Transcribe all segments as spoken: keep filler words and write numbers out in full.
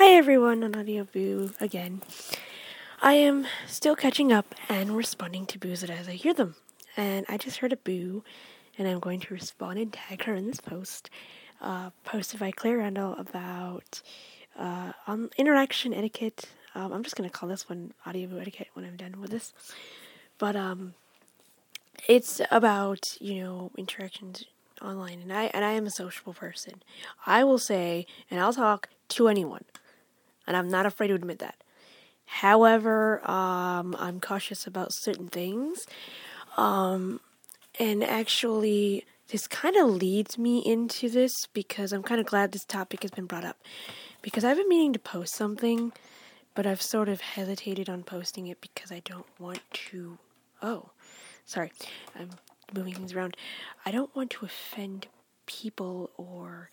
Hi everyone on Audio Boo again. I am still catching up and responding to boos as I hear them. And I just heard a boo, and I'm going to respond and tag her in this post. Uh, posted by Claire Randall about uh, on interaction etiquette. Um, I'm just going to call this one Audio Boo etiquette when I'm done with this. But um, it's about, you know, interactions online. And I, and I am a sociable person. I will say, and I'll talk to anyone. And I'm not afraid to admit that. However, um, I'm cautious about certain things. Um, and actually, this kind of leads me into this because I'm kind of glad this topic has been brought up. Because I've been meaning to post something, but I've sort of hesitated on posting it because I don't want to... Oh, sorry. I'm moving things around. I don't want to offend people or...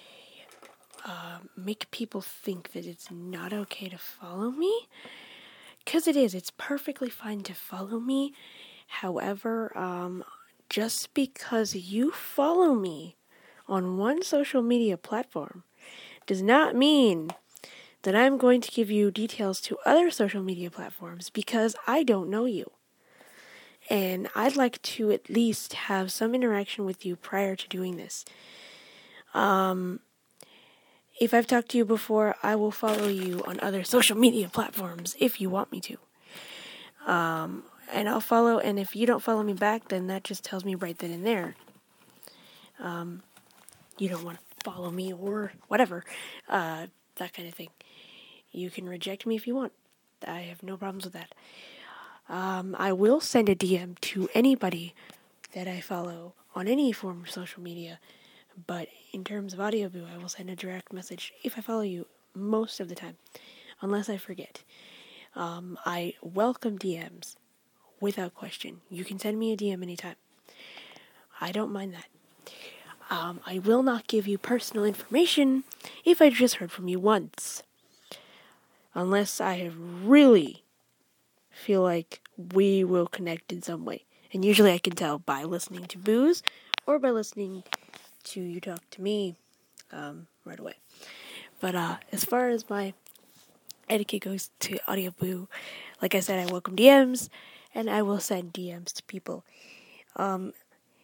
Uh, make people think that it's not okay to follow me, because it is. It's perfectly fine to follow me. However, um, just because you follow me on one social media platform does not mean that I'm going to give you details to other social media platforms, because I don't know you. And I'd like to at least have some interaction with you prior to doing this. Um... If I've talked to you before, I will follow you on other social media platforms if you want me to. Um, and I'll follow, and if you don't follow me back, then that just tells me right then and there. Um, you don't want to follow me or whatever. Uh, that kind of thing. You can reject me if you want. I have no problems with that. Um, I will send a D M to anybody that I follow on any form of social media. But in terms of Audio Boo, I will send a direct message if I follow you most of the time, unless I forget. Um, I welcome D Ms without question. You can send me a D M anytime. I don't mind that. Um, I will not give you personal information if I just heard from you once. Unless I really feel like we will connect in some way. And usually I can tell by listening to boos or by listening to you talk to me um, right away. But uh, as far as my etiquette goes to Audio Boo, like I said, I welcome D Ms, and I will send D Ms to people. Um,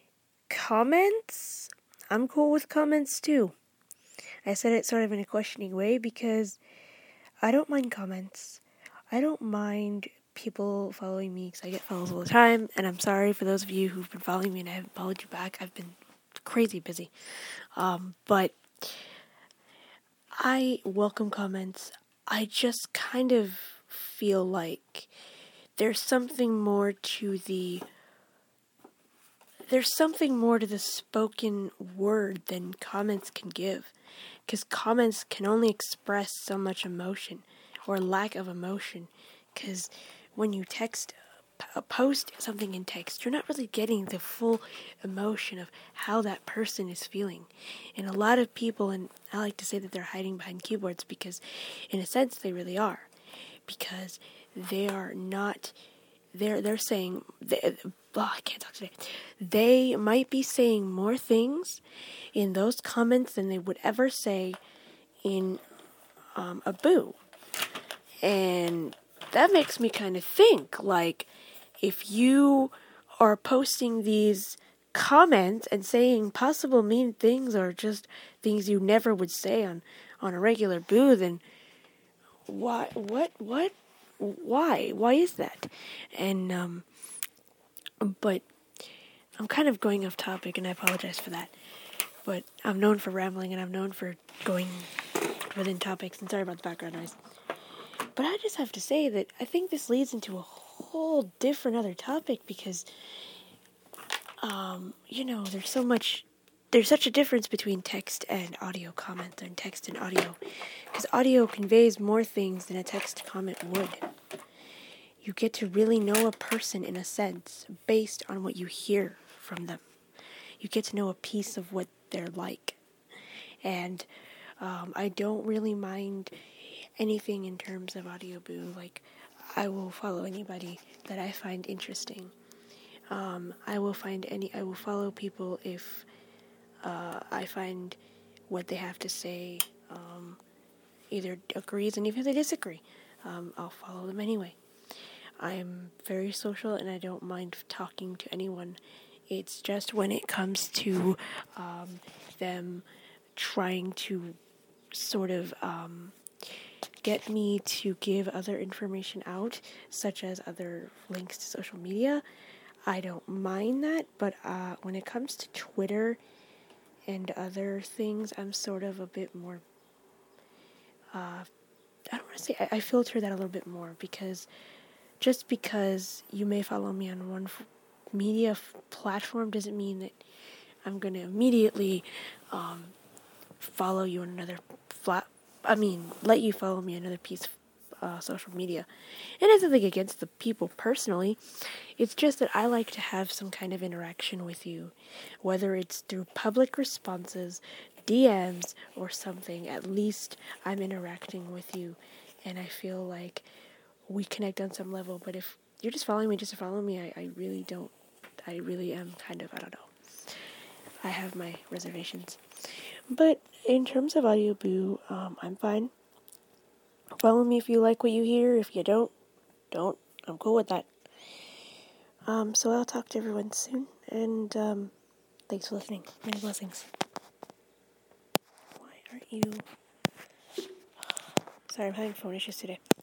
comments? I'm cool with comments too. I said it sort of in a questioning way because I don't mind comments. I don't mind people following me because I get follows all the time, and I'm sorry for those of you who've been following me and I haven't followed you back. I've been crazy busy. Um, but I welcome comments. I just kind of feel like there's something more to the there's something more to the spoken word than comments can give, because comments can only express so much emotion or lack of emotion, because when you text post something in text, you're not really getting the full emotion of how that person is feeling. And a lot of people, and I like to say that they're hiding behind keyboards because in a sense they really are, because they are not they're they're saying they, oh, I can't talk today. They might be saying more things in those comments than they would ever say in um, a boo. And that makes me kind of think, like, if you are posting these comments and saying possible mean things or just things you never would say on, on a regular boo, then why, what, what, why, why is that? And, um, but I'm kind of going off topic and I apologize for that. But I'm known for rambling and I'm known for going within topics, and sorry about the background noise. But I just have to say that I think this leads into a whole different other topic because, um, you know, there's so much, there's such a difference between text and audio comments and text and audio. Because audio conveys more things than a text comment would. You get to really know a person in a sense based on what you hear from them. You get to know a piece of what they're like. And um, I don't really mind anything in terms of Audio Boo. Like, I will follow anybody that I find interesting. Um, I will find any. I will follow people if uh, I find what they have to say um, either agrees, and even if they disagree, um, I'll follow them anyway. I'm very social and I don't mind talking to anyone. It's just when it comes to um, them trying to sort of um, get me to give other information out, such as other links to social media, I don't mind that. But uh, when it comes to Twitter and other things, I'm sort of a bit more, uh, I don't want to say, I, I filter that a little bit more, because just because you may follow me on one f- media f- platform doesn't mean that I'm going to immediately um, follow you on another flat. I mean, let you follow me on another piece of uh, social media. It has nothing against the people personally. It's just that I like to have some kind of interaction with you, whether it's through public responses, D Ms, or something. At least I'm interacting with you, and I feel like we connect on some level. But if you're just following me just to follow me, I, I really don't, I really am kind of, I don't know. I have my reservations. But in terms of Audio Boo, um, I'm fine. Follow me if you like what you hear. If you don't, don't. I'm cool with that. Um, so I'll talk to everyone soon, and um, thanks for listening. Many blessings. Why aren't you... Sorry, I'm having phone issues today.